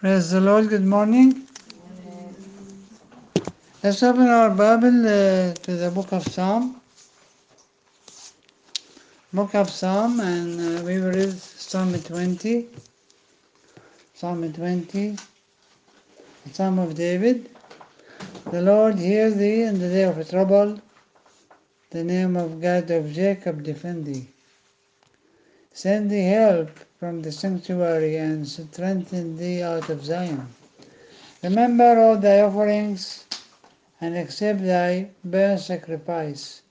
Praise the Lord. Good morning. Let's open our Bible to the book of Psalm. Book of Psalm, and we will read Psalm 20. Psalm 20, Psalm of David. The Lord hear thee in the day of trouble. The name of God of Jacob defend thee. Send thee help from the sanctuary and strengthen thee out of Zion. Remember all thy offerings and accept thy burnt sacrifice.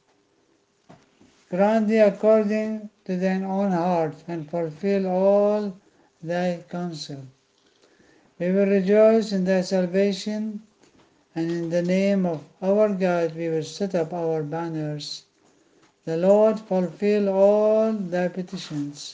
Grant thee according to thine own heart, and fulfill all thy counsel. We will rejoice in thy salvation, and in the name of our God we will set up our banners. The Lord fulfill all thy petitions.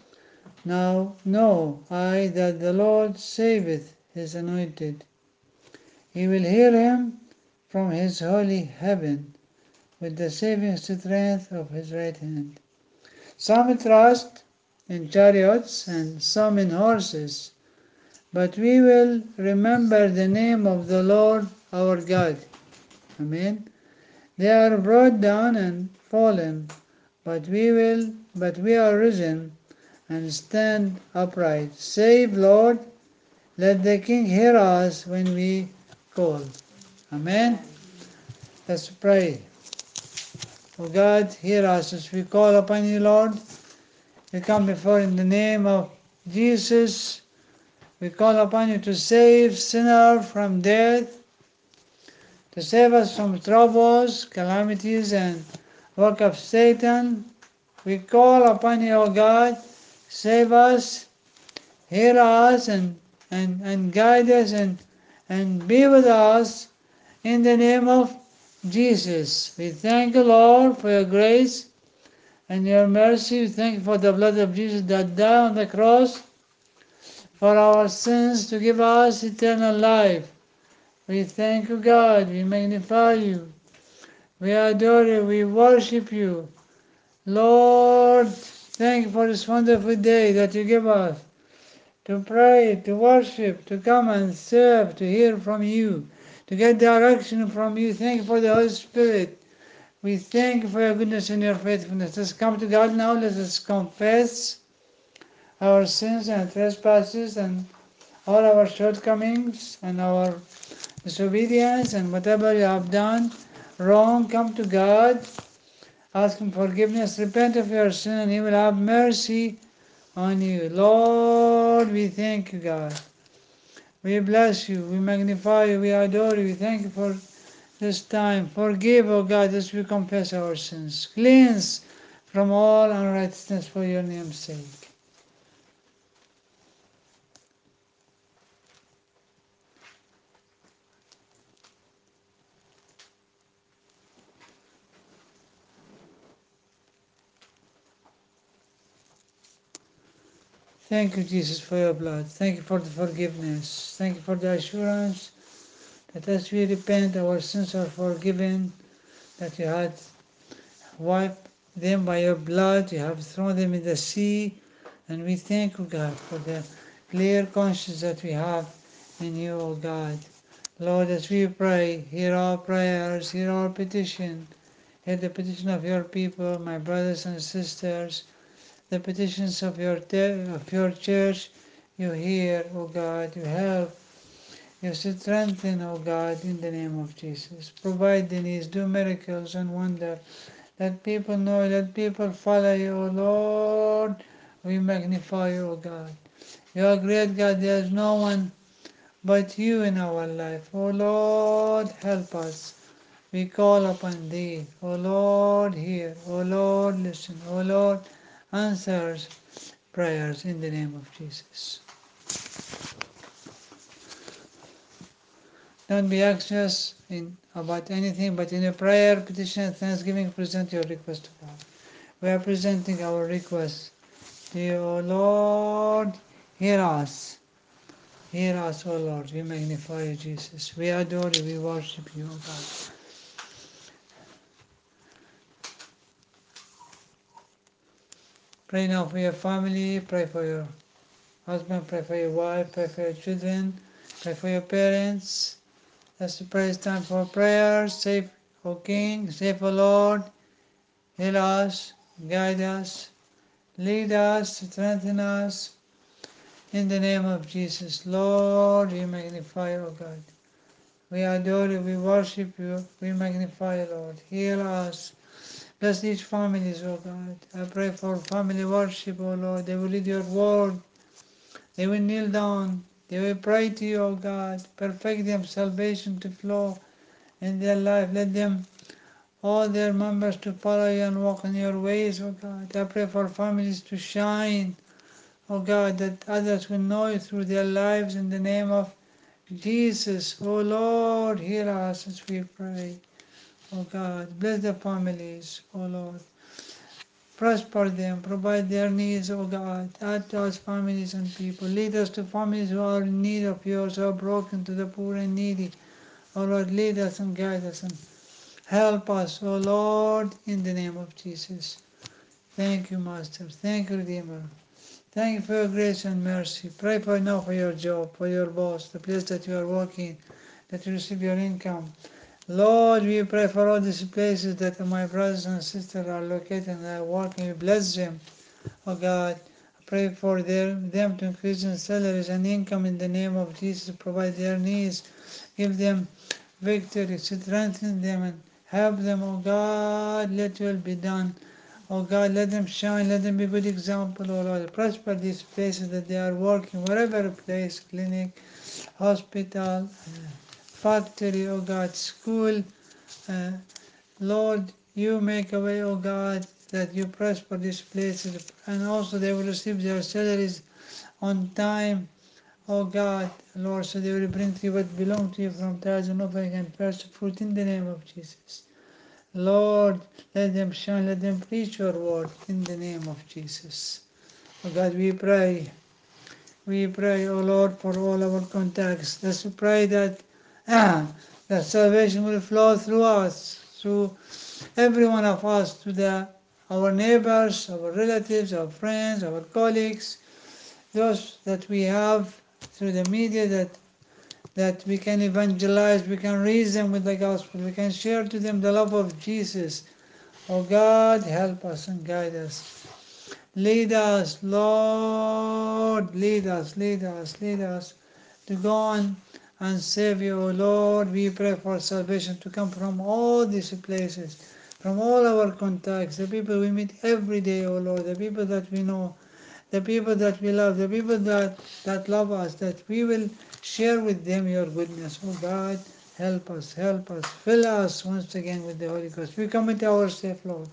Now know I that the Lord saveth his anointed. He will hear him from his holy heaven with the saving strength of his right hand. Some trust in chariots and some in horses, but we will remember the name of the Lord our God. Amen. They are brought down and fallen, but we are risen and stand upright. Save, Lord, let the King hear us when we call. Amen. Let's pray. O God, hear us as we call upon you, Lord. We come before in the name of Jesus. We call upon you to save sinner from death, to save us from troubles, calamities, and work of Satan. We call upon you, O God, save us, hear us, and guide us, and be with us in the name of Jesus. We thank you, Lord, for your grace and your mercy. We thank you for the blood of Jesus that died on the cross for our sins to give us eternal life. We thank you, God. We magnify you. We adore you. We worship you. Lord, thank you for this wonderful day that you give us to pray, to worship, to come and serve, to hear from you, to get direction from you. Thank you for the Holy Spirit. We thank you for your goodness and your faithfulness. Let's come to God now. Let us confess our sins and trespasses and all our shortcomings and our disobedience and whatever you have done wrong. Come to God, ask Him forgiveness, repent of your sin, and He will have mercy on you. Lord, we thank you, God. We bless you, we magnify you, we adore you. We thank you for this time. Forgive, O God, as we confess our sins. Cleanse from all unrighteousness for your name's sake. Thank you, Jesus, for your blood. Thank you for the forgiveness. Thank you for the assurance that as we repent, our sins are forgiven, that you had wiped them by your blood, you have thrown them in the sea, and we thank you, God, for the clear conscience that we have in you, O God. Lord, as we pray, hear our prayers, hear our petition, hear the petition of your people, my brothers and sisters, the petitions of your church. You hear, O God, you help, you strengthen, O God, in the name of Jesus. Provide the needs, do miracles and wonder. Let people know, let people follow you, O Lord. We magnify you, O God. You are great, God. There is no one but you in our life. O Lord, help us. We call upon thee. O Lord, hear. O Lord, listen. O Lord, answer prayers in the name of Jesus. Don't be anxious about anything, but in a prayer, petition, and thanksgiving, present your request to God. We are presenting our request to you, O Lord. Hear us. Hear us, O Lord. We magnify you, Jesus. We adore you. We worship you, O God. Pray now for your family. Pray for your Husband, pray for your wife, pray for your children, pray for your parents. Let's pray. It's time for prayers. Save, O King, save, O Lord. Heal us, guide us, lead us, strengthen us. In the name of Jesus, Lord, we magnify you, O God. We adore you, we worship you, we magnify you, Lord. Heal us. Bless each families, O God. I pray for family worship, O Lord. They will read your word. They will kneel down. They will pray to you, O God. Perfect them salvation to flow in their life. Let them, all their members, to follow you and walk in your ways, O God. I pray for families to shine, O God, that others will know you through their lives in the name of Jesus. O Lord, hear us as we pray. O God, bless the families, O Lord. Prosper them, provide their needs, O God. Add to us families and people. Lead us to families who are in need of yours, who are broken, to the poor and needy. O Lord, lead us and guide us and help us, O Lord, in the name of Jesus. Thank you, Master. Thank you, Redeemer. Thank you for your grace and mercy. Pray for now for your job, for your boss, the place that you are working, that you receive your income. Lord, we pray for all these places that my brothers and sisters are located and are working. We bless them, oh God. I pray for them to increase in salaries and income in the name of Jesus. Provide their needs. Give them victory. Strengthen them and help them, oh God. Let your will be done. Oh God, let them shine. Let them be a good example, oh Lord. Prosper these places that they are working, whatever place, clinic, hospital, factory, oh God, school. Uh, Lord, you make a way, oh God, that you prosper these places, and also they will receive their salaries on time, oh God, Lord, so they will bring to you what belongs to you from tithes and offering and first fruit in the name of Jesus. Lord, let them shine, let them preach your word in the name of Jesus. Oh God, we pray, O Lord, for all our contacts. Let's pray that that salvation will flow through us, through every one of us, to our neighbors, our relatives, our friends, our colleagues, those that we have through the media that we can evangelize, we can reach them with the gospel, we can share to them the love of Jesus. Oh God, help us and guide us. Lead us, Lord, lead us to go on and save you, O Lord. We pray for salvation to come from all these places, from all our contacts, the people we meet every day, O Lord, the people that we know, the people that we love, the people that love us, that we will share with them your goodness. Oh God, help us, fill us once again with the Holy Ghost. We commit ourselves, Lord,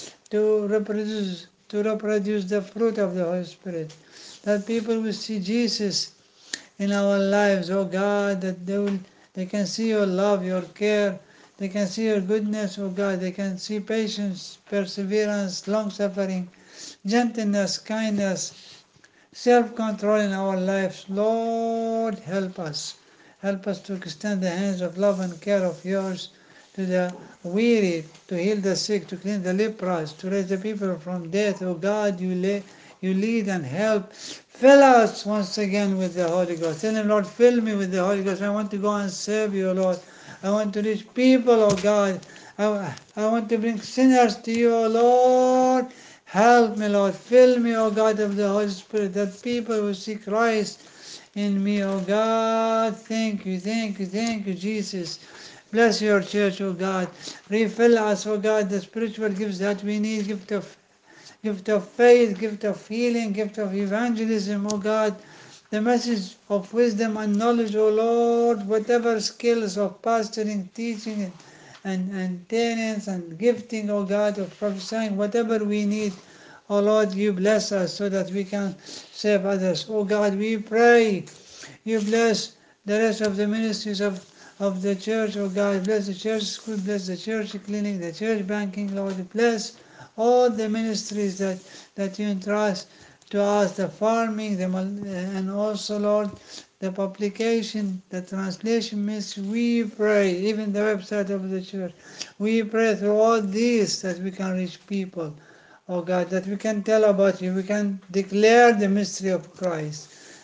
to reproduce the fruit of the Holy Spirit, that people will see Jesus in our lives, oh God, that they can see your love, your care, they can see your goodness, oh God, they can see patience, perseverance, long suffering, gentleness, kindness, self-control in our lives. Lord, help us. Help us to extend the hands of love and care of yours to the weary, to heal the sick, to clean the lepers, to raise the people from death. Oh God, you lead and help. Fill us once again with the Holy Ghost. Tell him, Lord, fill me with the Holy Ghost. I want to go and serve you, Lord. I want to reach people, oh God. I want to bring sinners to you, oh Lord. Help me, Lord. Fill me, O God, of the Holy Spirit, that people will see Christ in me, O God. Thank you, Jesus. Bless your church, O God. Refill us, O God, the spiritual gifts that we need, gift of faith, gift of healing, gift of evangelism, O God. The message of wisdom and knowledge, O Lord, whatever skills of pastoring, teaching, and tenants and gifting, O God, of prophesying, whatever we need, O Lord, you bless us so that we can save others. O God, we pray you bless the rest of the ministries of the church, oh God. Bless the church school, bless the church clinic, the church banking, Lord. Bless all the ministries that you entrust to us, the farming, and also, Lord, the publication, the translation ministry. We pray, even the website of the church. We pray through all these that we can reach people, oh God, that we can tell about you. We can declare the mystery of Christ.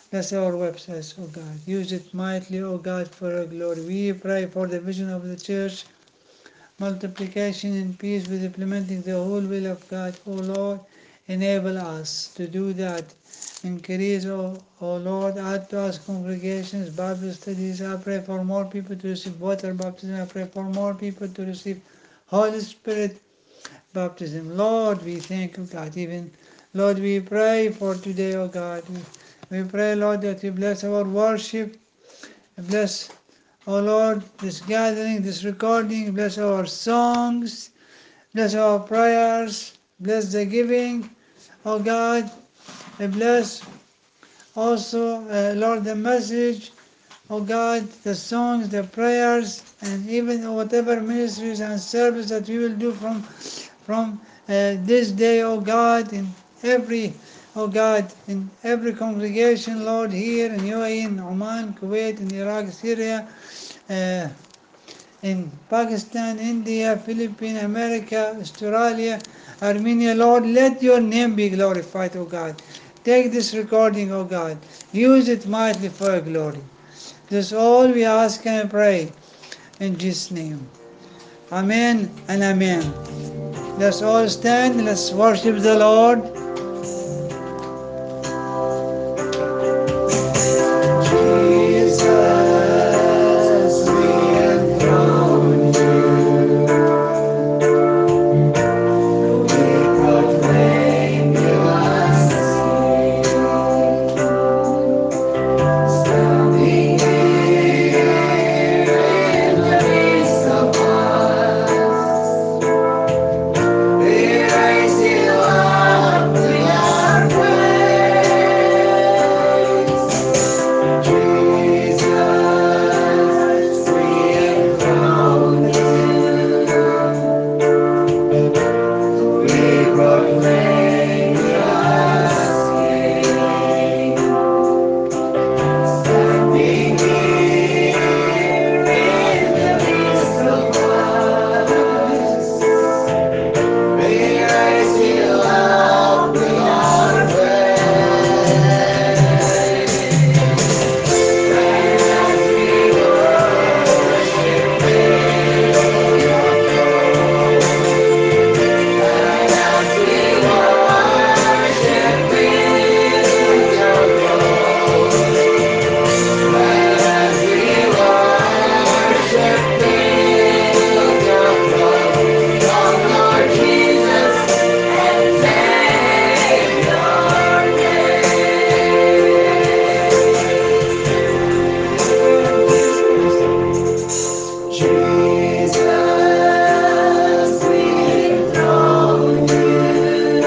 Bless our websites, O God. Use it mightily, O God, for your glory. We pray for the vision of the church, multiplication and peace with implementing the whole will of God. O Lord, enable us to do that. Increase, O Lord, add to us congregations, Bible studies. I pray for more people to receive water baptism. I pray for more people to receive Holy Spirit baptism. Lord, we thank you, God. Even, Lord, we pray for today, O God. We pray, Lord, that you bless our worship. Bless, O Lord, this gathering, this recording. Bless our songs. Bless our prayers. Bless the giving, O God. Bless also, Lord, the message, O God, the songs, the prayers, and even whatever ministries and service that we will do from this day, O God, in every, O God, in every congregation, Lord, here in UAE, in Oman, Kuwait, in Iraq, Syria, uh, in Pakistan, India, Philippines, America, Australia, Armenia. Lord, let your name be glorified, O God. Take this recording, O God. Use it mightily for your glory. This is all we ask and pray in Jesus' name. Amen and amen. Let's all stand. Let's worship the Lord. Jesus, we enthrone you. We proclaim you as King. Standing here in the midst of us, we raise you up with our praise. Jesus, we enthrone you. We proclaim you as King. Standing here in the midst of us, we raise you up with our praise. And as we worship in your throne, and as we worship in your throne, and as we worship in your throne, come Lord Jesus and take your Jesus, we enthrone you.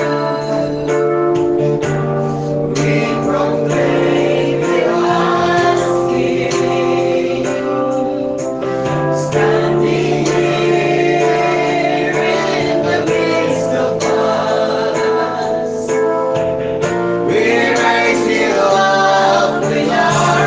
We proclaim you as King. Standing here in the midst of us, we raise you up with our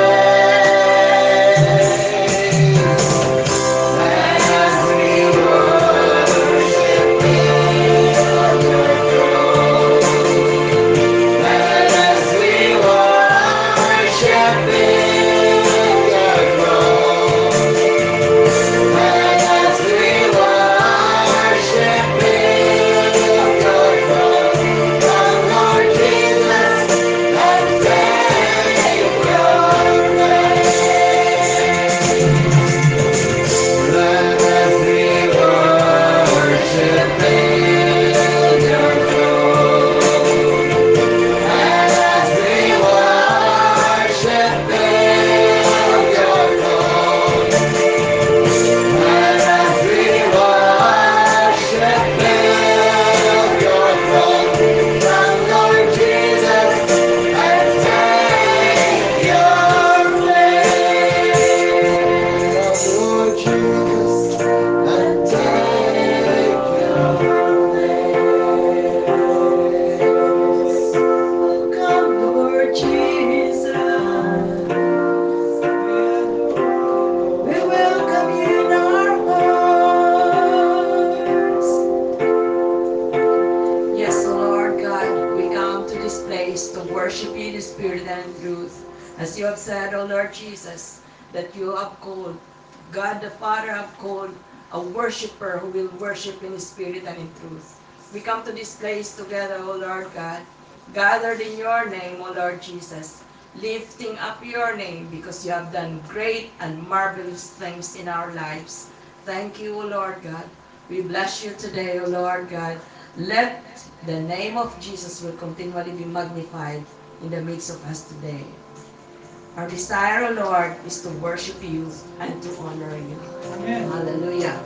praise. And as we worship in your throne, and as we worship in your throne, and as we worship in your throne, come Lord Jesus and take your praise. And as we worship in your throne, and as we worship in you have said, O Lord Jesus, that you have called, God the Father have called a worshiper who will worship in spirit and in truth. We come to this place together, O Lord God, gathered in your name, O Lord Jesus, lifting up your name because you have done great and marvelous things in our lives. Thank you, O Lord God. We bless you today, O Lord God. Let the name of Jesus will continually be magnified in the midst of us today. Our desire, O Lord, is to worship you and to honor you. Amen. Hallelujah.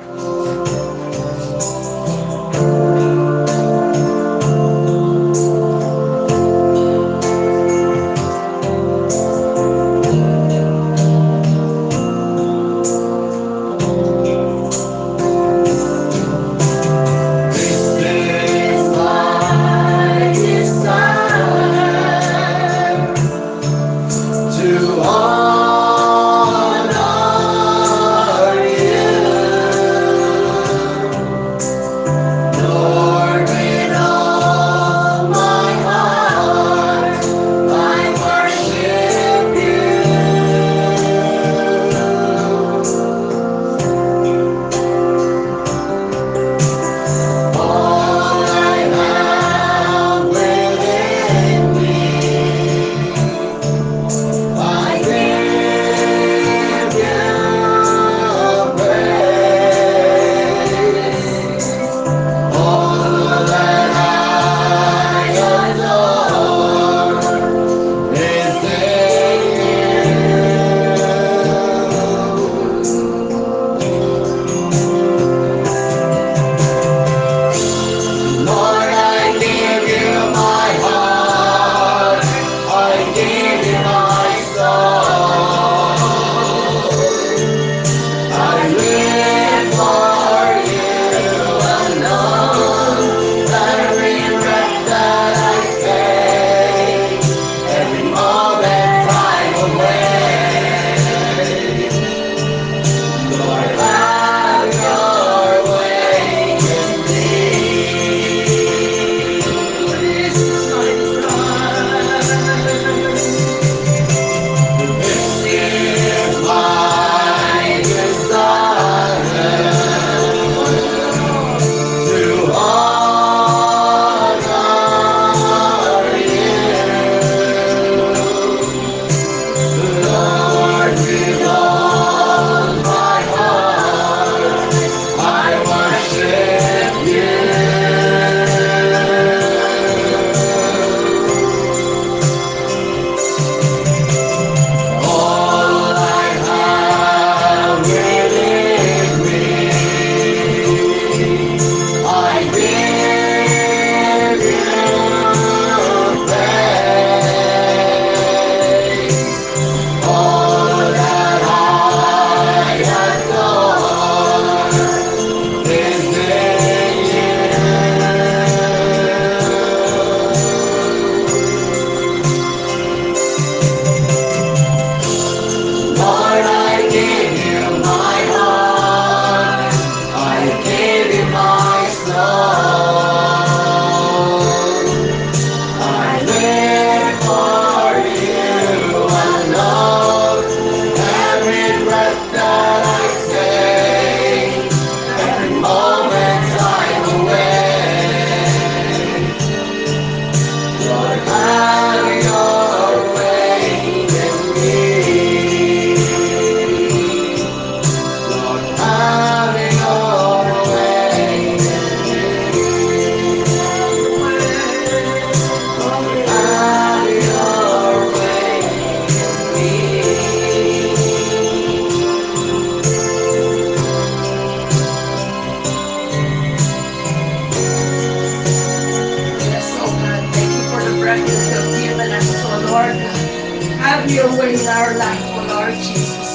Yes, oh God, thank you for the breath that you have given us, oh Lord God. Have your way in our life, oh Lord Jesus.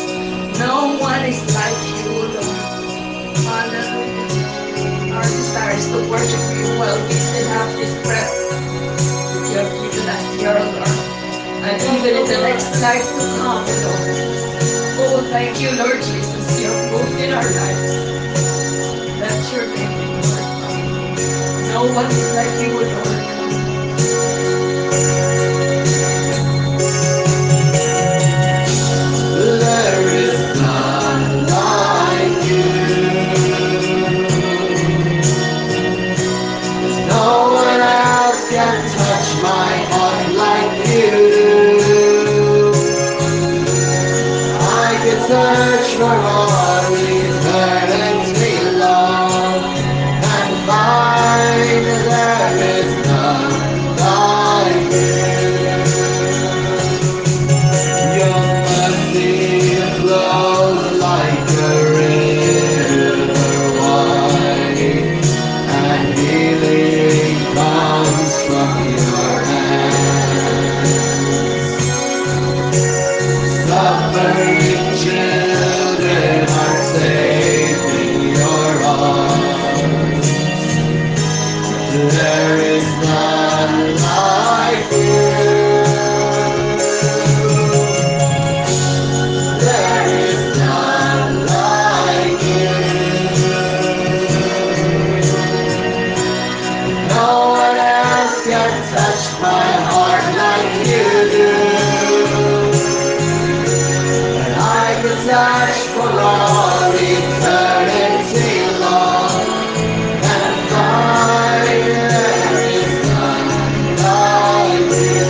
No one is like you, oh Lord. Hallelujah. Our desire is to worship you while we still have this breath that you have given us here, oh Lord. And even in the next life to come, oh Lord. Oh, thank you, Lord Jesus. You have moved in our lives. Let your name be glorified. No one is like you, O Lord. search for all eternity long and find there is none like you. Your mercy flows like a river wide, and healing comes from your hands. Suffering children are safe in your arms. There is none like you. There is none like you. No one else can touch my heart like you do. And I could search for all eternity long and find there is none like you.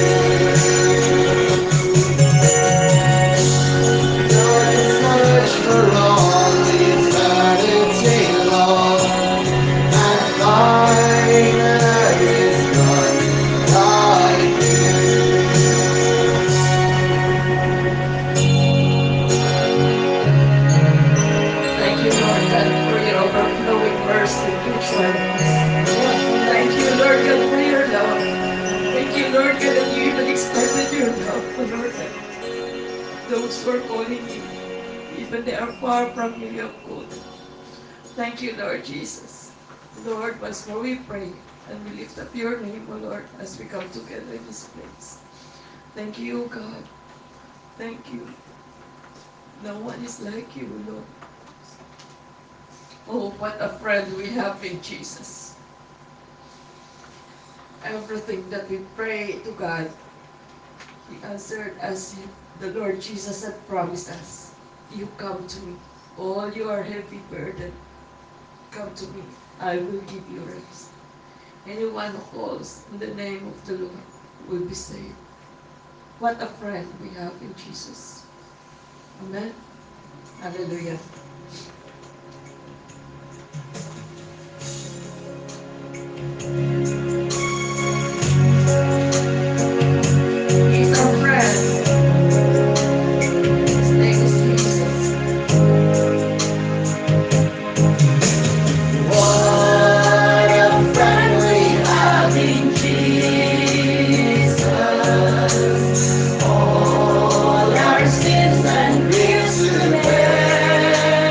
I could search for all eternity long and find there is none like you. Thank you, Lord God, for your overflowing mercy toward us. Thank you, Lord God, for your love. Thank you, Lord God, that you even extended your love, O Lord God. Those who are calling you, even they are far from you, you have called them. Thank you, Lord Jesus. Lord, once more we pray and we lift up your name, O Lord, as we come together in this place. Thank you, God. Thank you. No one is like you, Lord. Oh, what a friend we have in Jesus. Everything that we pray to God, He answered as the Lord Jesus had promised us. You come to me. All you are heavy burden, come to me. I will give you rest. Anyone who calls in the name of the Lord will be saved. What a friend we have in Jesus. Amen. Hallelujah. He's our friend. His name is Jesus. What a friend we have in Jesus. All our sins and griefs to bear.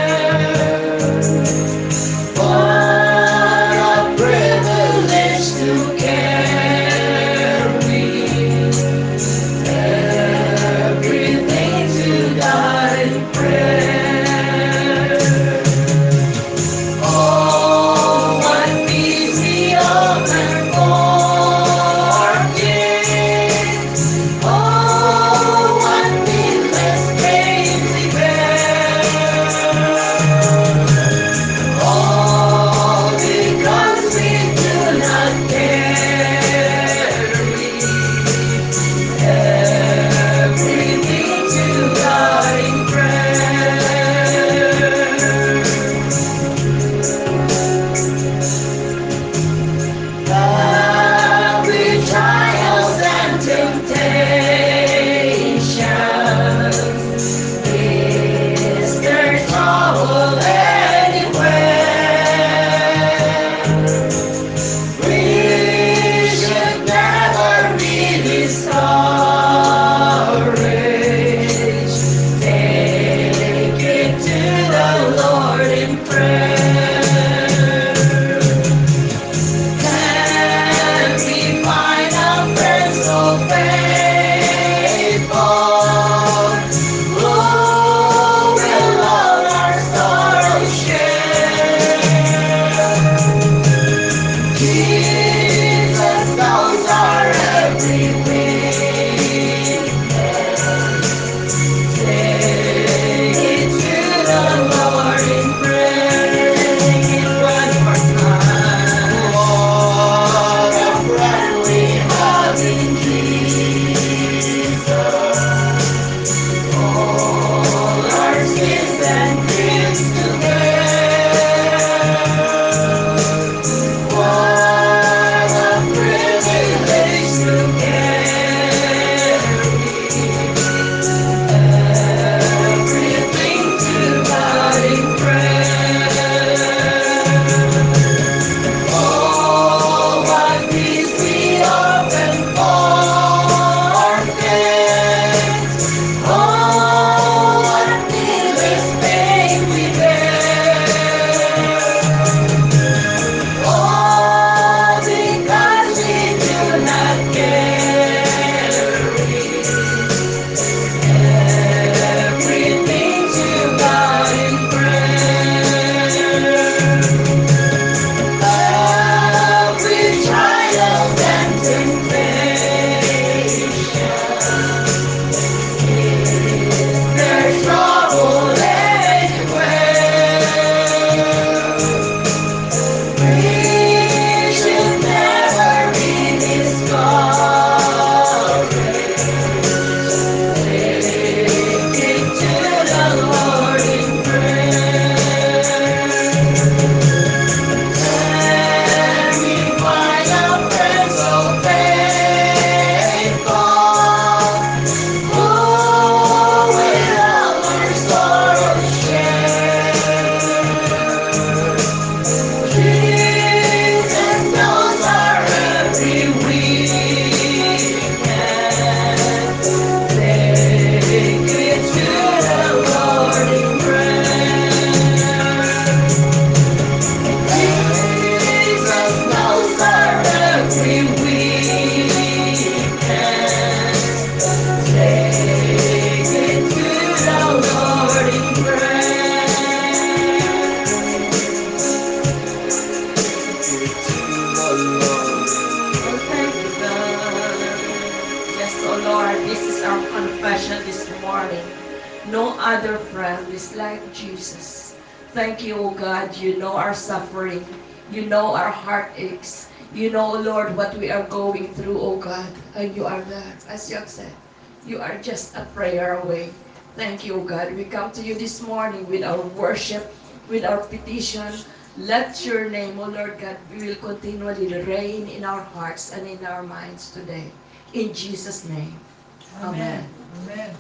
morning. No other friend is like Jesus. Thank you, O God. You know our suffering. You know our heartaches. You know, Lord, what we are going through, O God. And you are there, as you have said. You are just a prayer away. Thank you, O God. We come to you this morning with our worship, with our petition. Let your name, O Lord God, will continually reign in our hearts and in our minds today. In Jesus' name. Amen. Amen.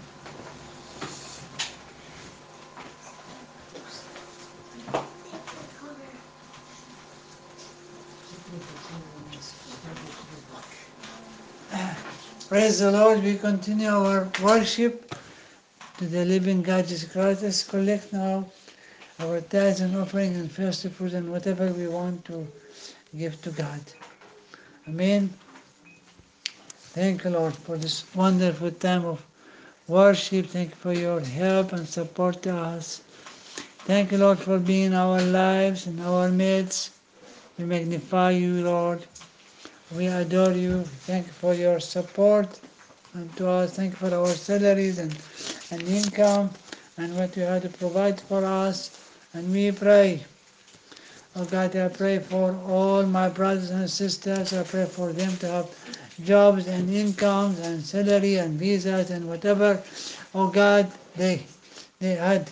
Praise the Lord. We continue our worship to the living God Jesus Christ. Let's collect now our tithes and offering and first fruits and whatever we want to give to God. Amen. Thank you, Lord, for this wonderful time of worship. Thank you for your help and support to us. Thank you, Lord, for being in our lives and our midst. We magnify you, Lord. We adore you. Thank you for your support and to us. Thank you for our salaries and income and what you have to provide for us. And we pray, oh God, I pray for all my brothers and sisters. I pray for them to have jobs and incomes and salary and visas and whatever, oh God, they had.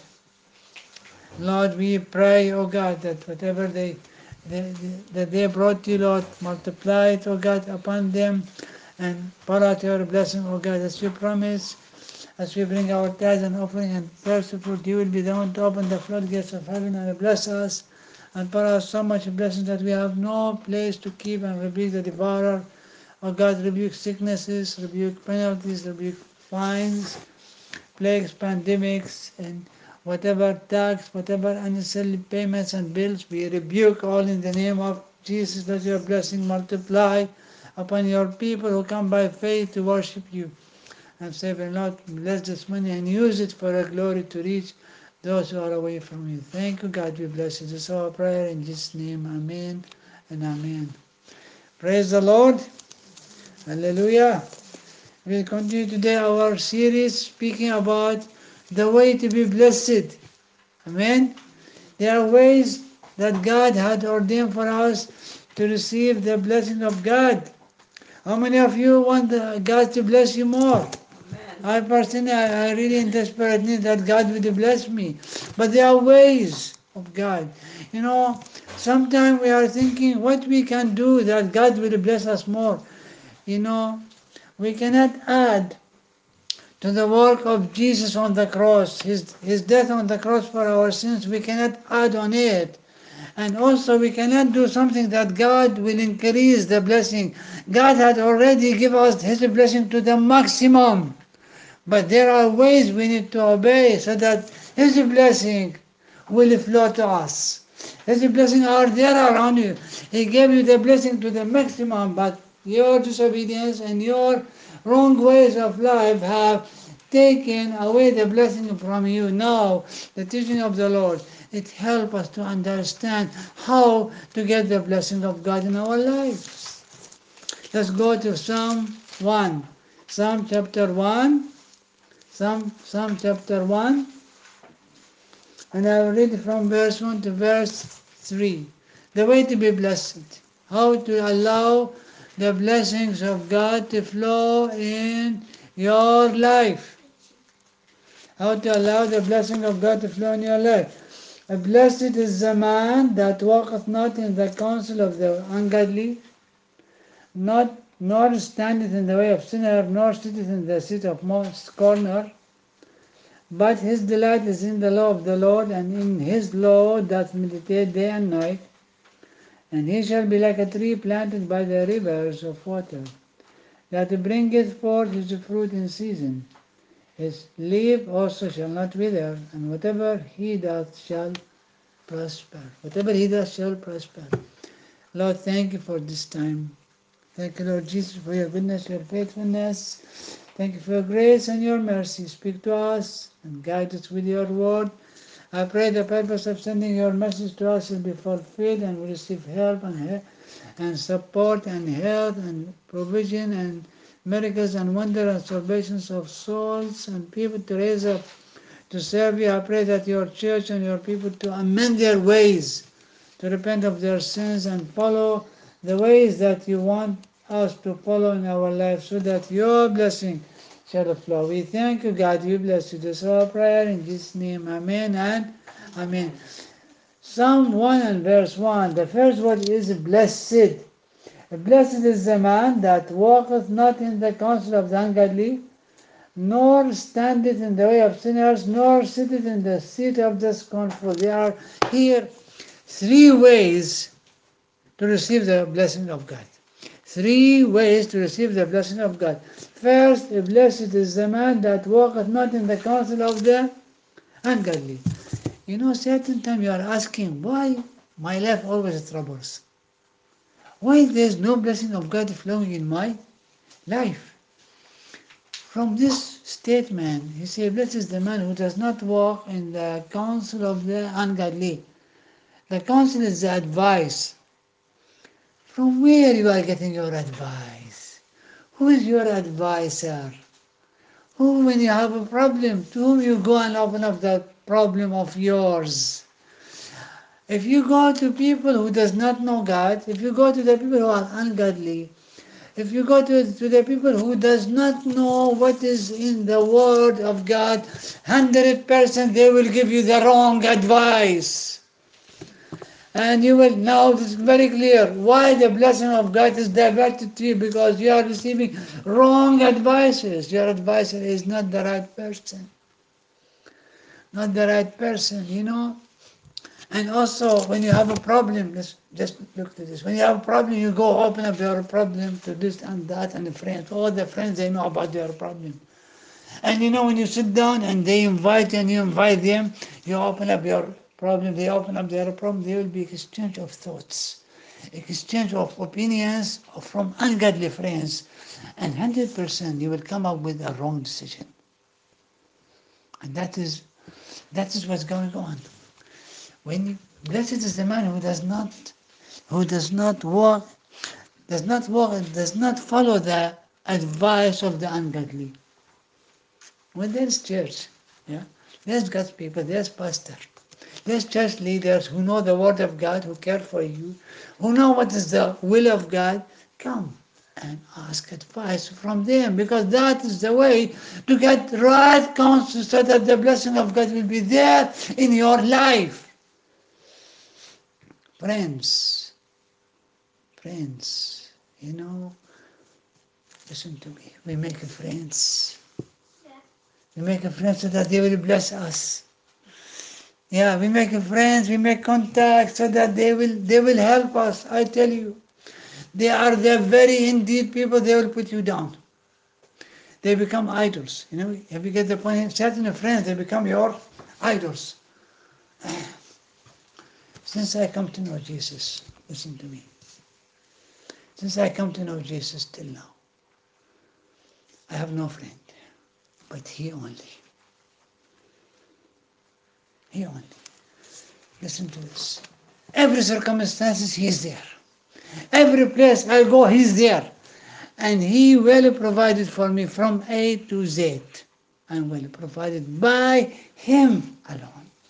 Lord, we pray, oh God, that whatever that they brought you, Lord, multiply it, oh God, upon them and pour out your blessing, oh God, as you promise, as we bring our tithes and offering and first fruit, you will be the one to open the floodgates of heaven and bless us and pour out so much blessing that we have no place to keep and rebuke the devourer. Oh God, rebuke sicknesses, rebuke penalties, rebuke fines, plagues, pandemics, and whatever tax, whatever unnecessary payments and bills, we rebuke all in the name of Jesus. Let your blessing multiply upon your people who come by faith to worship you. And say, Lord, bless this money and use it for your glory to reach those who are away from you. Thank you, God. We bless you. This is our prayer in Jesus' name. Amen and amen. Praise the Lord. Hallelujah. We'll continue today our series speaking about the way to be blessed. Amen. There are ways that God had ordained for us to receive the blessing of God. How many of you want God to bless you more? I personally, I really in desperate need that God would bless me. But there are ways of God. You know, sometimes we are thinking what we can do that God will bless us more. You know, we cannot add to the work of Jesus on the cross, his death on the cross for our sins. We cannot add on it. And also we cannot do something that God will increase the blessing. God had already given us his blessing to the maximum. But there are ways we need to obey so that his blessing will flow to us. His blessings are there around you. He gave you the blessing to the maximum, but your disobedience and your wrong ways of life have taken away the blessing from you. Now, the teaching of the Lord, it helps us to understand how to get the blessing of God in our lives. Let's go to Psalm 1. Psalm chapter 1. Psalm chapter 1. And I will read from verse 1 to verse 3. The way to be blessed. How to allow the blessings of God to flow in your life. How to allow the blessing of God to flow in your life. Blessed is the man that walketh not in the counsel of the ungodly, nor standeth in the way of sinner, nor sitteth in the seat of scorner. But his delight is in the law of the Lord, and in his law doth meditate day and night. And he shall be like a tree planted by the rivers of water, that bringeth forth his fruit in season. His leaf also shall not wither, and whatever he doth shall prosper. Whatever he does shall prosper. Lord, thank you for this time. Thank you, Lord Jesus, for your goodness, your faithfulness. Thank you for your grace and your mercy. Speak to us and guide us with your word. I pray the purpose of sending your message to us will be fulfilled and we receive help and support and health and provision and miracles and wonder and salvations of souls and people to raise up to serve you. I pray that your church and your people to amend their ways, to repent of their sins and follow the ways that you want us to follow in our lives, so that your blessing shall flow. We thank you, God. We bless you. This is our prayer in Jesus' name. Amen and amen. Psalm 1 and verse 1. The first word is blessed. Blessed is the man that walketh not in the counsel of the ungodly, nor standeth in the way of sinners, nor sitteth in the seat of the scornful. There are here three ways to receive the blessing of God. Three ways to receive the blessing of God. First, blessed is the man that walketh not in the counsel of the ungodly. You know, certain time you are asking, why my life always troubles? Why there is no blessing of God flowing in my life? From this statement, he said, blessed is the man who does not walk in the counsel of the ungodly. The counsel is the advice. From where you are getting your advice? Who is your advisor? Who, when you have a problem, to whom you go and open up that problem of yours? If you go to people who does not know God, if you go to the people who are ungodly, if you go to the people who does not know what is in the Word of God, 100% they will give you the wrong advice. And you will know this very clear why the blessing of God is diverted to you, because you are receiving wrong advices. Your advisor is not the right person. Not the right person, you know. And also, when you have a problem, let's just look at this. When you have a problem, you go open up your problem to this and that and the friends. All the friends, they know about your problem. And you know, when you sit down and they invite you and you invite them, you open up your problem, they open up their problem, there will be exchange of thoughts, exchange of opinions from ungodly friends. And 100% you will come up with a wrong decision. And that is what's going on. Blessed is the man who does not walk and does not follow the advice of the ungodly. When there's church, yeah, there's God's people, there's pastor, there's church leaders who know the word of God, who care for you, who know what is the will of God. Come and ask advice from them, because that is the way to get right counsel, so that the blessing of God will be there in your life. Friends, you know, listen to me. We make friends. We make friends so that they will bless us. Yeah, we make friends, we make contacts so that they will help us. I tell you, they are the very indeed people. They will put you down. They become idols. You know, if you get the point, certain friends, they become your idols. Since I come to know Jesus, listen to me. Since I come to know Jesus till now, I have no friend, but He only. He only. Listen to this. Every circumstances, He is there. Every place I go, He's there. And He will provide it for me from A to Z. And will provide it by Him alone.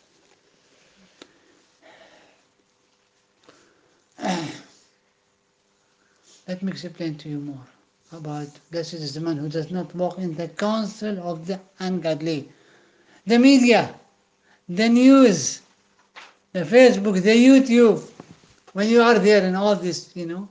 Let me explain to you more about blessed is the man who does not walk in the counsel of the ungodly. The media, the news, the Facebook, the YouTube, when you are there and all this, you know,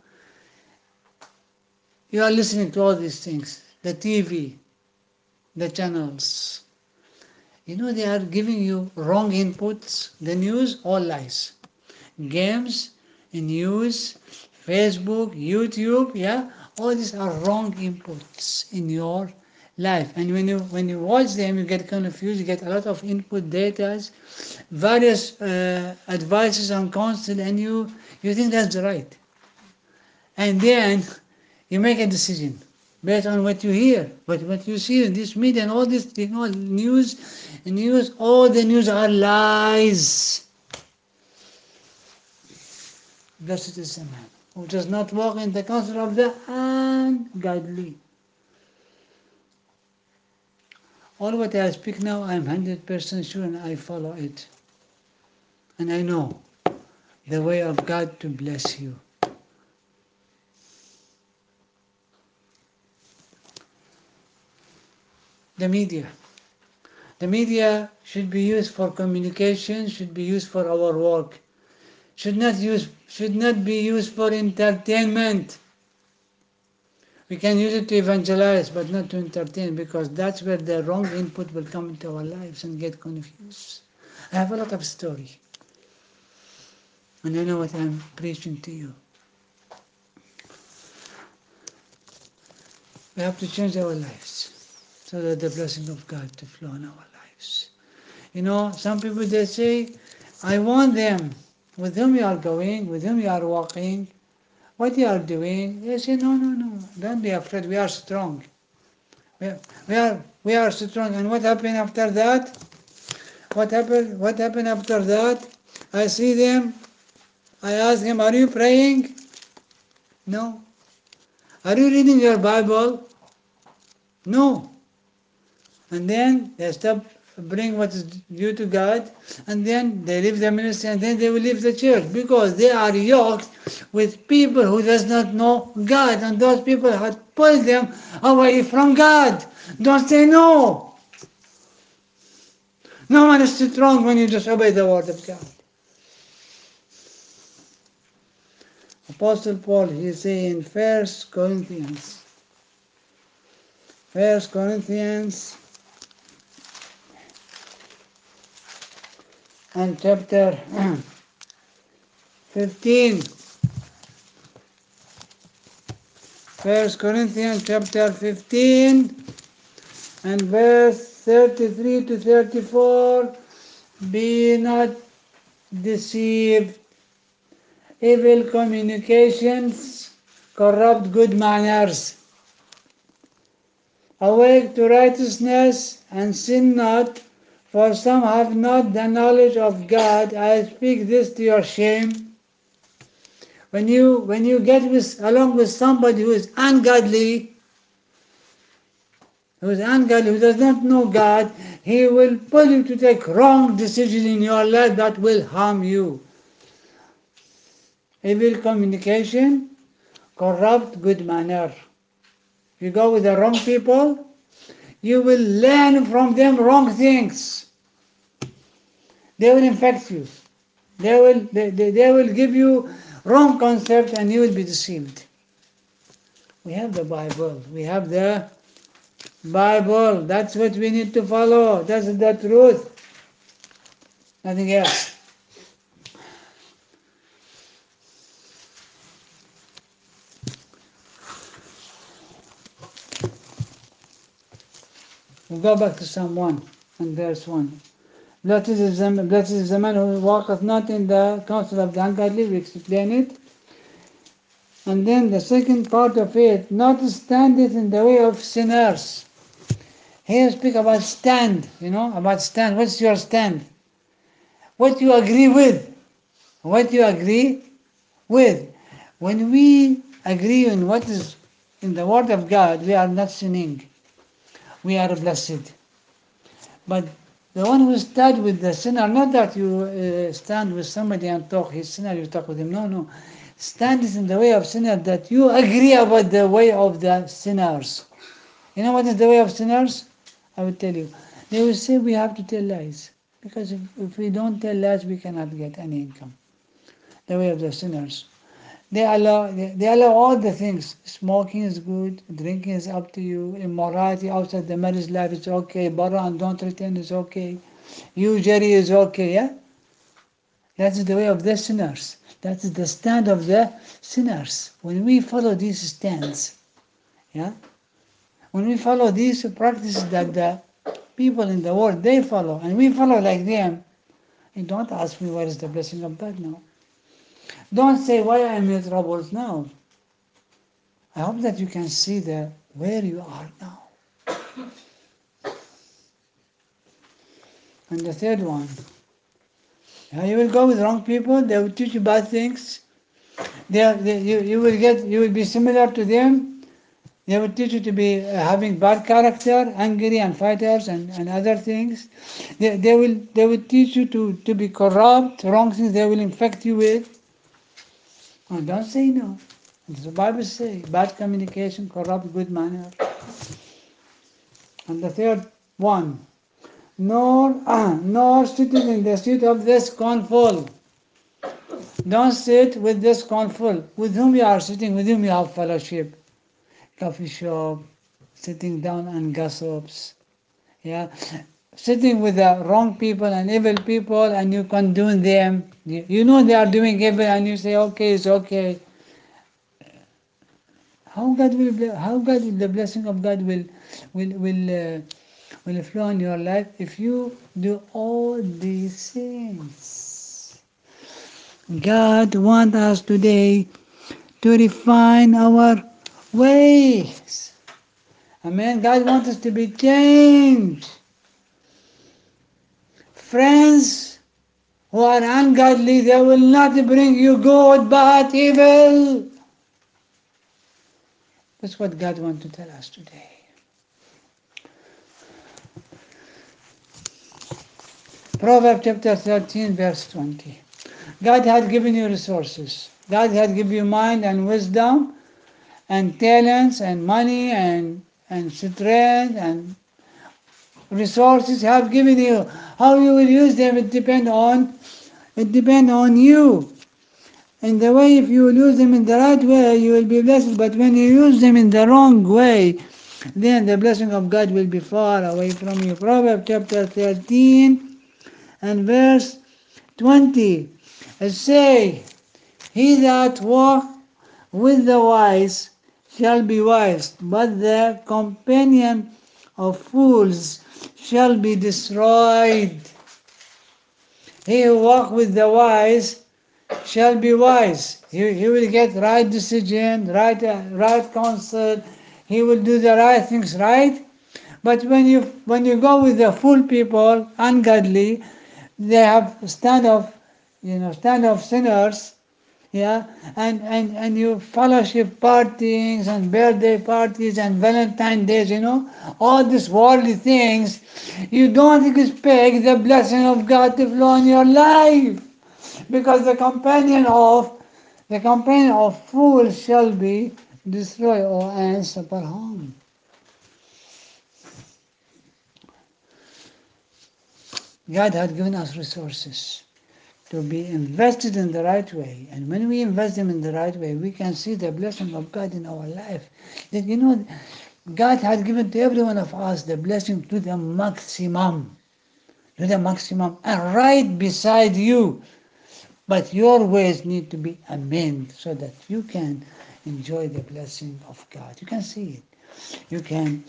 you are listening to all these things, the TV, the channels. You know, they are giving you wrong inputs. The news, all lies. Games, news, Facebook, YouTube, yeah, all these are wrong inputs in your life. And when you watch them, you get confused. You get a lot of input data, various advices and counsel, and you think that's right. And then you make a decision based on what you hear, but what you see in this media and all this, you know, news, all the news are lies. Blessed is the man who does not walk in the counsel of the ungodly. All what I speak now, I'm 100% sure and I follow it. And I know the way of God to bless you. The media. The media should be used for communication, should be used for our work. Should not be used for entertainment. We can use it to evangelize, but not to entertain, because that's where the wrong input will come into our lives and get confused. I have a lot of story, and I know what I'm preaching to you. We have to change our lives so that the blessing of God to flow in our lives. You know, some people they say, I want them with whom you are going, with whom you are walking, what you are doing. They say, no, don't be afraid. We are strong. We are strong. And what happened after that? What happened after that? I see them. I ask them, are you praying? No. Are you reading your Bible? No. And then they stop bring what is due to God, and then they leave the ministry, and then they will leave the church, because they are yoked with people who does not know God, and those people had pulled them away from God. Don't say no. No one is strong when you disobey the word of God. Apostle Paul, he say in 1 Corinthians and chapter 15. 1 Corinthians chapter 15 and verse 33 to 34. Be not deceived. Evil communications corrupt good manners. Awake to righteousness and sin not, for some have not the knowledge of God. I speak this to your shame. When you get along with somebody who is ungodly, who does not know God, he will pull you to take wrong decisions in your life that will harm you. Evil communication corrupt good manner. If you go with the wrong people, you will learn from them wrong things. They will infect you. They will give you wrong concept, and you will be deceived. We have the Bible. We have the Bible. That's what we need to follow. That's the truth. Nothing else. We go back to Psalm 1 and verse 1. Blessed is the man who walketh not in the counsel of the ungodly. We explain it. And then the second part of it, not standeth in the way of sinners. Here speak about stand, about stand. What's your stand? What you agree with. What you agree with. When we agree on what is in the Word of God, we are not sinning. We are blessed. But the one who stands with the sinner, not that you stand with somebody and talk, he's sinner, you talk with him. No. Stand is in the way of sinner, that you agree about the way of the sinners. You know what is the way of sinners? I will tell you. They will say we have to tell lies. Because if we don't tell lies, we cannot get any income. The way of the sinners. They allow all the things. Smoking is good, drinking is up to you, immorality outside the marriage life is okay, borrow and don't return is okay, usury is okay, yeah? That's the way of the sinners. That's the stand of the sinners. When we follow these stands, yeah? When we follow these practices that the people in the world, they follow, and we follow like them, and don't ask me where is the blessing of God now. Don't say why I'm in troubles now. I hope that you can see where you are now. And the third one, you will go with wrong people. They will teach you bad things. You will be similar to them. They will teach you to be having bad character, angry and fighters and other things. They will teach you to be corrupt, wrong things they will infect you with. Oh, don't say no. The Bible says bad communication corrupt good manner. And the third one, nor sitting in the seat of the scornful. Don't sit with the scornful. With whom you are sitting, with whom you have fellowship. Coffee shop, sitting down and gossips. Yeah, sitting with the wrong people and evil people, and you condone them. You know they are doing evil, and you say, "Okay, it's okay." How God the blessing of God will flow in your life if you do all these things. God wants us today to refine our ways. Amen. God wants us to be changed. Friends who are ungodly, they will not bring you good but evil. That's what God wants to tell us today. Proverbs chapter 13, verse 20. God had given you resources. God had given you mind and wisdom and talents and money and strength and resources have given you. How you will use them, it depends on you. And the way, if you will use them in the right way, you will be blessed. But when you use them in the wrong way, then the blessing of God will be far away from you. Proverbs chapter 13 and verse 20. Say, he that walk with the wise shall be wise, but the companion of fools shall be destroyed. He who walk with the wise shall be wise. He will get right decision, right counsel. He will do the right things, right? But when you go with the fool people, ungodly, they have stand of sinners, yeah, and you fellowship parties and birthday parties and Valentine days, all these worldly things, you don't expect the blessing of God to flow in your life, because the companion of fools shall be destroyed or answer for harm. God had given us resources to be invested in the right way. And when we invest them in the right way, we can see the blessing of God in our life. That God has given to every one of us the blessing to the maximum, and right beside you. But your ways need to be amended so that you can enjoy the blessing of God. You can see it. You can,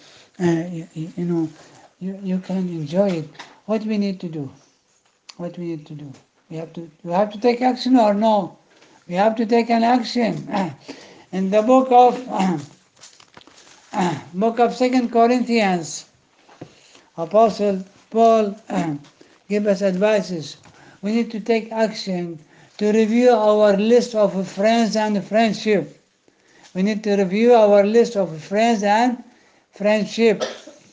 you can enjoy it. What we need to do? What we need to do? We have to take action or no? We have to take an action. In the book of 2 Corinthians, Apostle Paul give us advices. We need to take action to review our list of friends and friendship. We need to review our list of friends and friendship.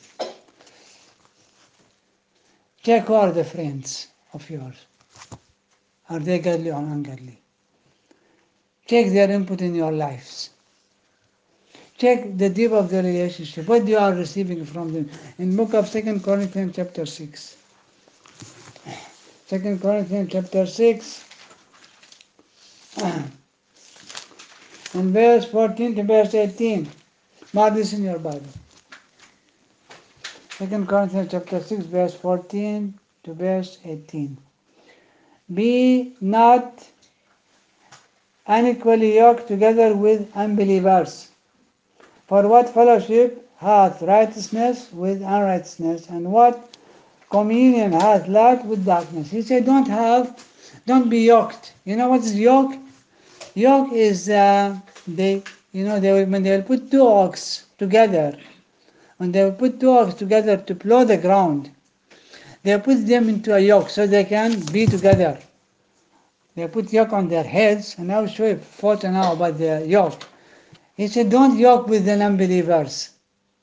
Check who are the friends of yours. Are they godly or ungodly? Check their input in your lives. Check the depth of the relationship. What you are receiving from them. In book of 2 Corinthians chapter 6. 2 Corinthians chapter 6. And verse 14 to verse 18. Mark this in your Bible. 2 Corinthians chapter 6, verse 14 to verse 18. Be not unequally yoked together with unbelievers. For what fellowship hath righteousness with unrighteousness, and what communion hath light with darkness? He said, don't be yoked. You know what is yoke? Yoke is when they will put two ox together. When they will put two ox together to plow the ground, they put them into a yoke so they can be together. They put yoke on their heads, and I will show you a photo now about the yoke. He said, don't yoke with the unbelievers.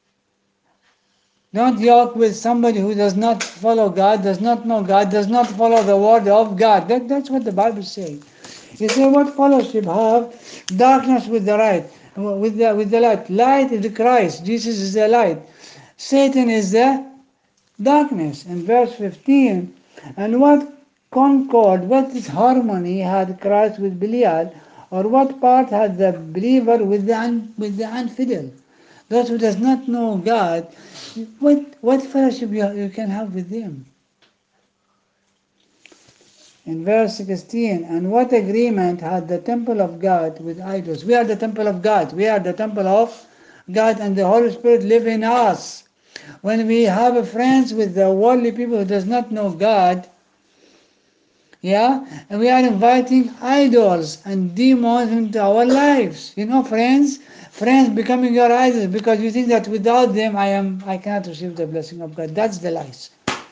Don't yoke with somebody who does not follow God, does not know God, does not follow the word of God. That's what the Bible says. You say, what fellowship have darkness with the light? With the light. Light is the Christ. Jesus is the light. Satan is the darkness. In verse 15, and what concord, what is harmony had Christ with Belial, or what part had the believer with the infidel? Those who does not know God, what fellowship you can have with them? In verse 16, and what agreement had the temple of God with idols? We are the temple of God. We are the temple of God, and the Holy Spirit live in us. When we have friends with the worldly people who does not know God, yeah, and we are inviting idols and demons into our lives. You know, friends becoming your idols because you think that without them I cannot receive the blessing of God. That's the lies.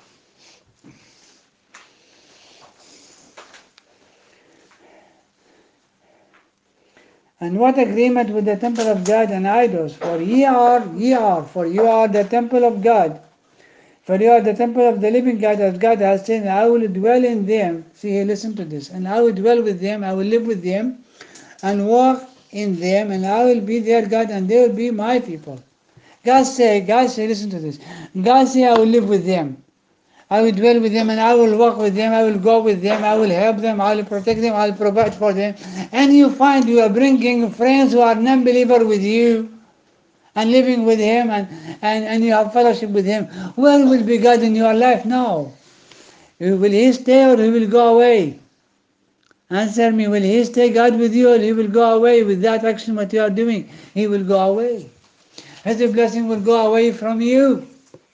And what agreement with the temple of God and idols? For for you are the temple of God. For you are the temple of the living God, as God has said, I will dwell in them. See here, listen to this. And I will dwell with them, I will live with them, and walk in them, and I will be their God, and they will be my people. God say, listen to this. God say, I will live with them. I will dwell with them, and I will walk with them, I will go with them, I will help them, I will protect them, I will provide for them. And you find you are bringing friends who are non-believer with you, and living with him, and you have fellowship with him. Where will be God in your life now? Will he stay or he will go away? Answer me, will he stay God with you or he will go away with that action what you are doing? He will go away. His blessing will go away from you.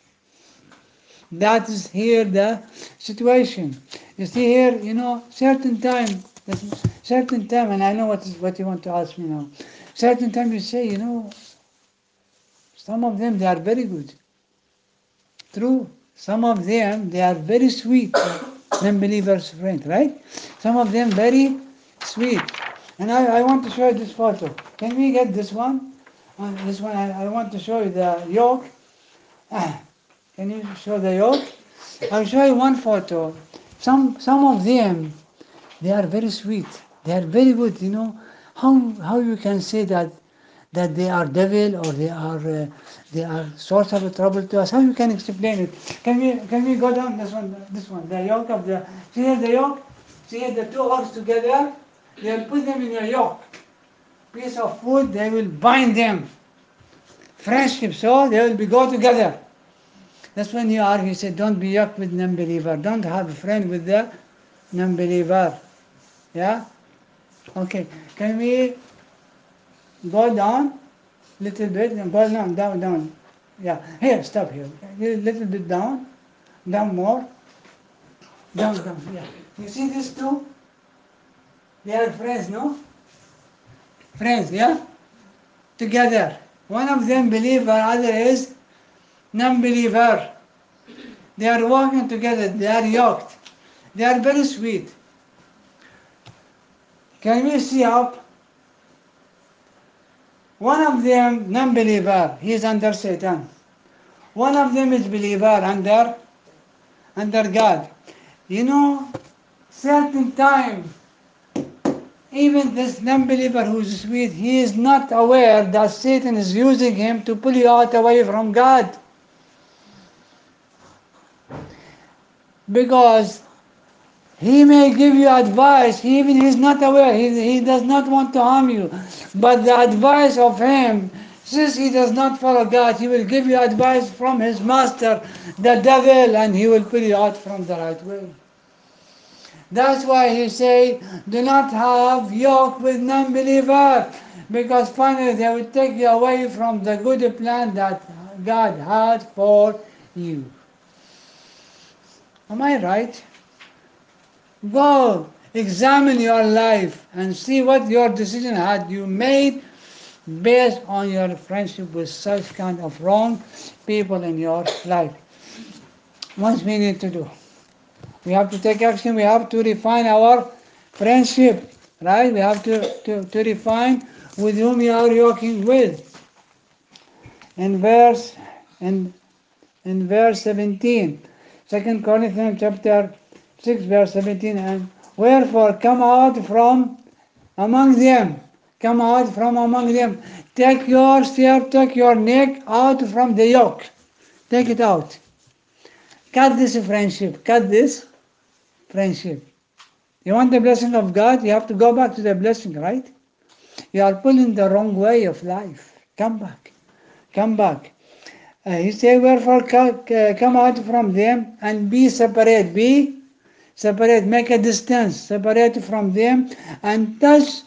That is here the situation. You see here, certain time, and I know what you want to ask me now. Certain time you say, some of them, they are very good. True. Some of them, they are very sweet, non-believers' friends, right? Some of them very sweet. And I want to show you this photo. Can we get this one? This one, I want to show you the yoke. Can you show the yoke? I'll show you one photo. Some of them, they are very sweet. They are very good. How you can say that they are devil or they are source of trouble to us. How you can explain it? Can we go down this one the yoke of the see here the yoke, see here the two oaks together. They will put them in a yoke, piece of food. They will bind them. Friendship, so they will be go together. That's when you argue. Say, don't be yoked with non-believer. Don't have a friend with the non-believer. Yeah. Okay. Can we go down? Little bit, and go down. Yeah, here, stop here. A little bit down more, down, yeah. You see these two? They are friends, no? Friends, yeah? Together. One of them believer, other is non-believer. They are walking together, they are yoked. They are very sweet. Can we see up? One of them, non-believer, he is under Satan. One of them is believer under God. Certain time, even this non-believer who is sweet, he is not aware that Satan is using him to pull you out away from God. Because he may give you advice, even he is not aware, he does not want to harm you. But the advice of him, since he does not follow God, he will give you advice from his master, the devil, and he will pull you out from the right way. That's why he say, do not have yoke with non-believer, because finally they will take you away from the good plan that God had for you. Am I right? Go examine your life and see what your decision had you made based on your friendship with such kind of wrong people in your life. What we need to do? We have to take action. We have to refine our friendship, right? We have to refine with whom you are walking with. In verse in verse 17, 2 Corinthians chapter 6 verse 17, and wherefore come out from among them, come out from among them, take your neck out from the yoke, take it out. Cut this friendship, cut this friendship. You want the blessing of God, you have to go back to the blessing, right? You are pulling the wrong way of life. Come back, come back. He said, wherefore come out from them and be separate, make a distance, separate from them, and touch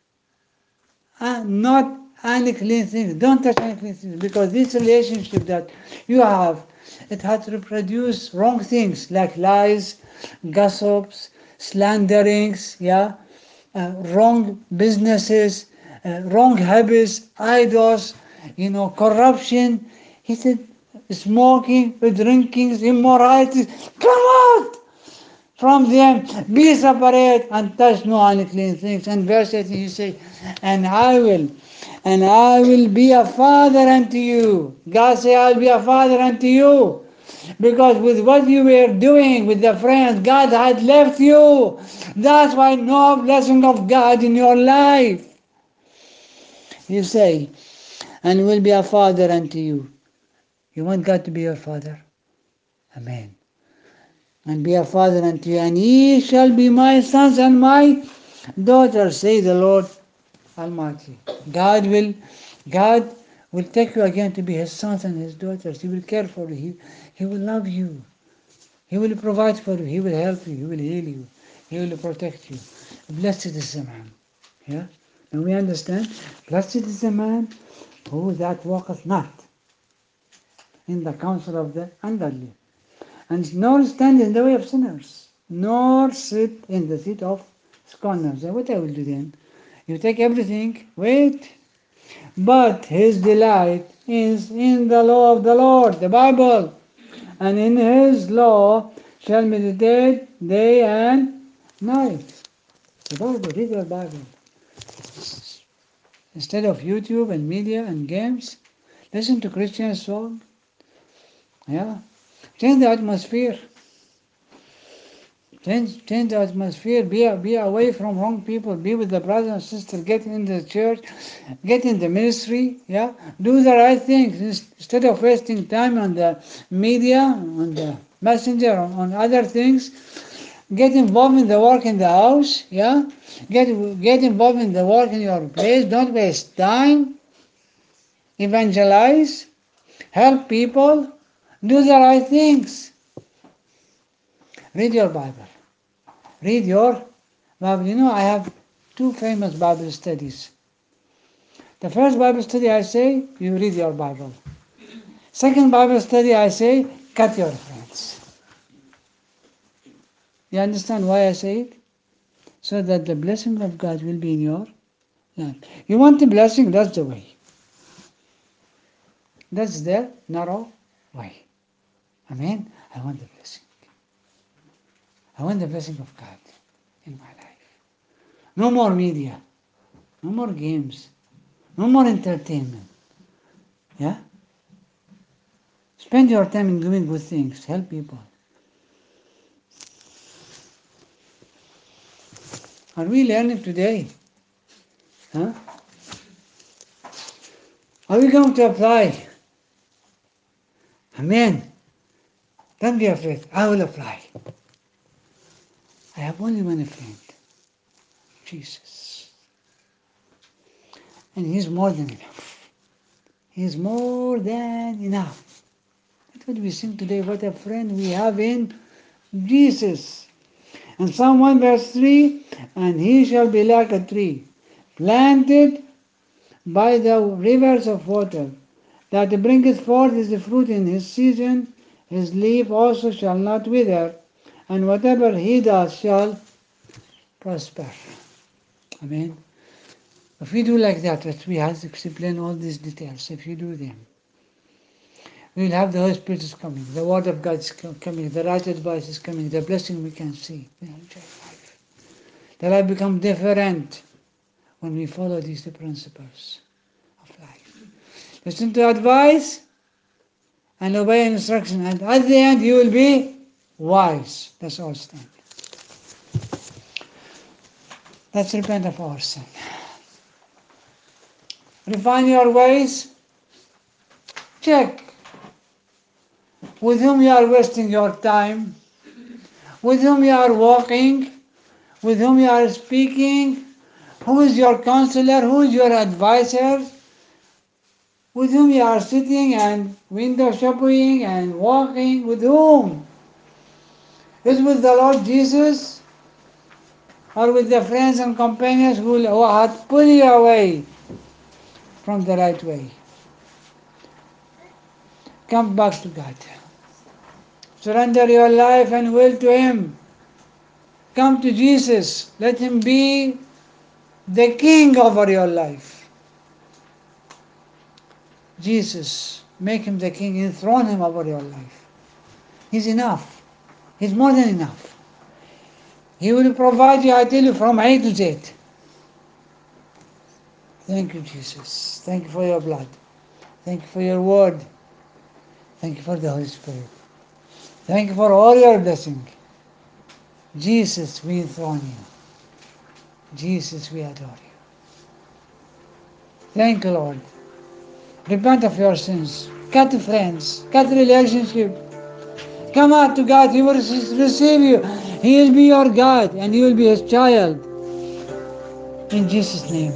not unclean things. Don't touch unclean things, because this relationship that you have, it has to produce wrong things like lies, gossips, slanderings, wrong businesses, wrong habits, idols, corruption. He said, smoking, drinking, immorality. Come out from them, be separate, and touch no unclean things. And verse 18 he says, and I will be a father unto you. God said, I'll be a father unto you. Because with what you were doing with the friends, God had left you. That's why no blessing of God in your life. You say, and will be a father unto you. You want God to be your father? Amen. And be a father unto you, and ye shall be my sons and my daughters, say the Lord Almighty. God will take you again to be His sons and His daughters. He will care for you. He will love you. He will provide for you. He will help you. He will heal you. He will protect you. Blessed is the man. Yeah? And we understand, blessed is the man who that walketh not in the counsel of the ungodly, and nor stand in the way of sinners, nor sit in the seat of scorners. What I will do then? You take everything, wait. But his delight is in the law of the Lord, the Bible, and in his law shall meditate day and night. The Bible, read your Bible. Instead of YouTube and media and games, listen to Christian song. Yeah. Change the atmosphere. Change the atmosphere. Be away from wrong people. Be with the brothers and sisters. Get in the church. Get in the ministry. Yeah. Do the right things instead of wasting time on the media, on the messenger, on other things. Get involved in the work in the house. Yeah. Get involved in the work in your place. Don't waste time. Evangelize. Help people. Do the right things. Read your Bible. Read your Bible. I have two famous Bible studies. The first Bible study I say, you read your Bible. Second Bible study I say, cut your friends. You understand why I say it? So that the blessing of God will be in your life. You want the blessing, that's the way. That's the narrow way. Amen? I want the blessing. I want the blessing of God in my life. No more media. No more games. No more entertainment. Yeah? Spend your time in doing good things. Help people. Are we learning today? Huh? Are we going to apply? Amen. Don't be afraid. I will apply. I have only one friend. Jesus. And He's more than enough. He's more than enough. That's what we sing today. What a friend we have in Jesus. And Psalm 1 verse 3, and he shall be like a tree, planted by the rivers of water, that bringeth forth his fruit in his season, his leaf also shall not wither, and whatever he does shall prosper. Amen. If we do like that, as we have explained all these details, if you do them, we will have the Holy Spirit is coming, the Word of God is coming, the right advice is coming, the blessing we can see. We enjoy life. The life become different. when we follow these two principles of life. Listen to advice and obey instruction, and at the end you will be wise. Let's all stand. Let's repent of our sin. Refine your ways. Check with whom you are wasting your time, with whom you are walking, with whom you are speaking, who is your counselor, who is your advisor, with whom you are sitting and window shopping and walking, with whom? Is it with the Lord Jesus or with the friends and companions who had pulled you away from the right way? Come back to God. Surrender your life and will to Him. Come to Jesus. Let Him be the King over your life. Jesus, make Him the King, enthrone Him over your life. He's enough. He's more than enough. He will provide you, I tell you, from A to Z. Thank you, Jesus. Thank you for your blood. Thank you for your word. Thank you for the Holy Spirit. Thank you for all your blessing. Jesus, we enthrone you. Jesus, we adore you. Thank you, Lord. Repent of your sins. Cut friends. Cut relationship. Come out to God. He will receive you. He will be your God and you will be His child. In Jesus' name.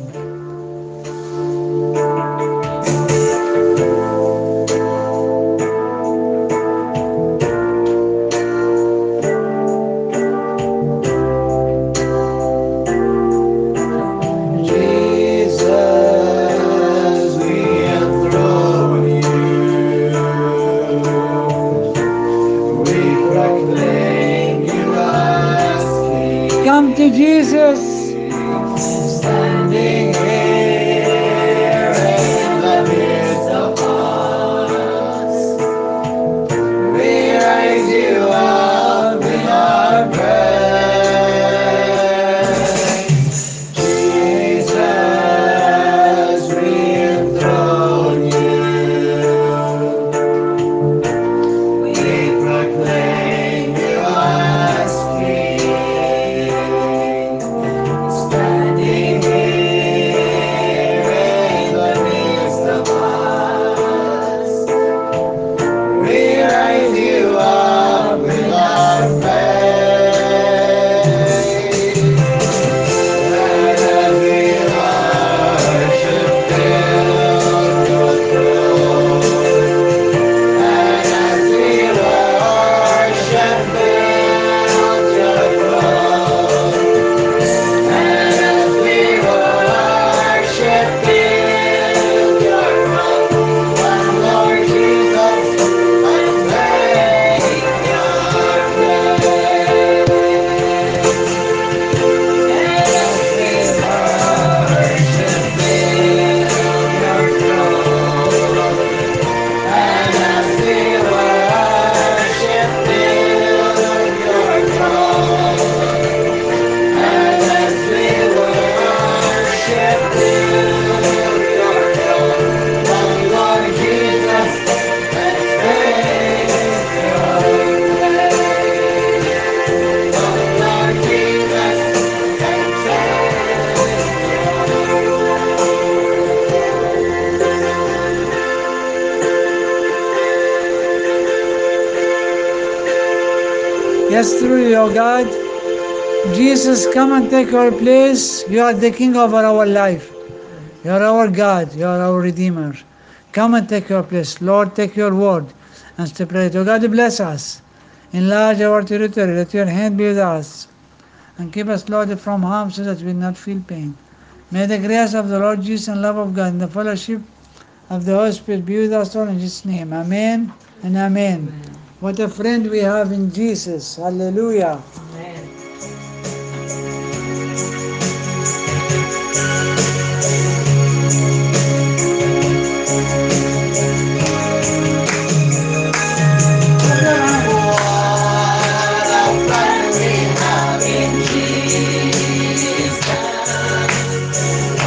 Jesus, we enthrone you. We proclaim you as King. Come to Jesus. Standing here in the midst of us, we raise you up in our praise. Jesus, we enthrone you. We proclaim you as King. Standing here in the midst of us, we raise you up with our praise. And as we worship, fill your throne. And as we worship, fill your throne. And as we worship, fill your throne. One Lord Jesus, let's make your praise. And as we worship, fill your throne. And as we worship, fill your throne. And as we worship, fill your throne. One Lord Jesus, let's praise your name. One Lord Jesus, let's praise Yes, truly, O God. Jesus, come and take your place. You are the King over our life. You are our God. You are our Redeemer. Come and take your place. Lord, take your word and spread it. O God, bless us. Enlarge our territory. Let your hand be with us. And keep us, Lord, from harm so that we will not feel pain. May the grace of the Lord Jesus and love of God and the fellowship of the Holy Spirit be with us all in Jesus' name. Amen and amen. What a friend we have in Jesus. Hallelujah. Amen. What a friend we have in Jesus.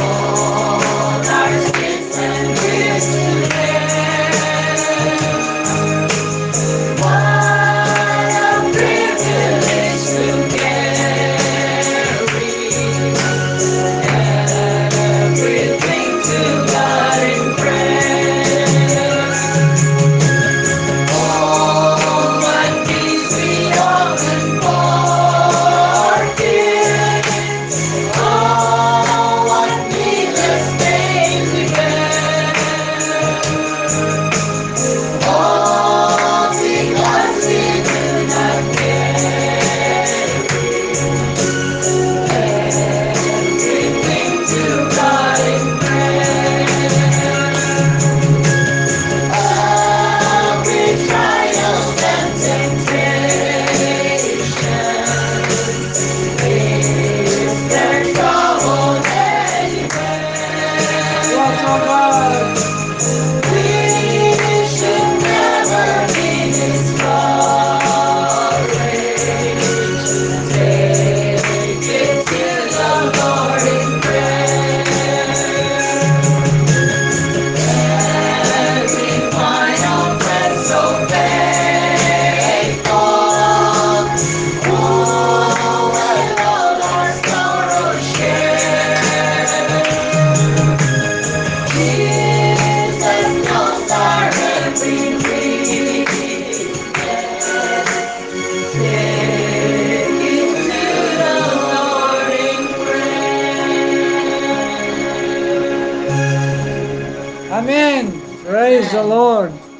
Amen. Praise the Lord.